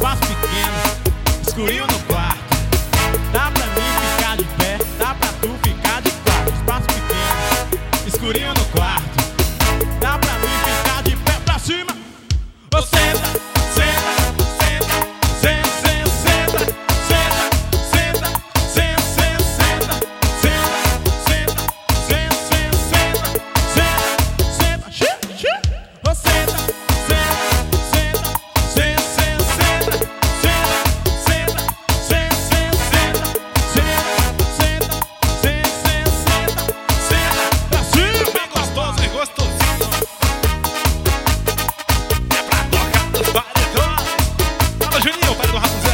espaço pequeno, escurinho no quarto. Dá pra mim ficar de pé, dá pra tu ficar de quatro. Espaço pequeno, escurinho no quarto. Dá pra mim ficar de pé, pra cima. Ô, senta, senta, senta, senta, senta, senta, senta, senta, senta, senta, senta, senta, senta, senta, senta, ô, senta, senta, senta, senta, senta, senta, senta, senta, pra cima. Bem gostoso, bem gostosinho. É pra tocar nos paredões. Fala, Juninho, pai do Rapunzel.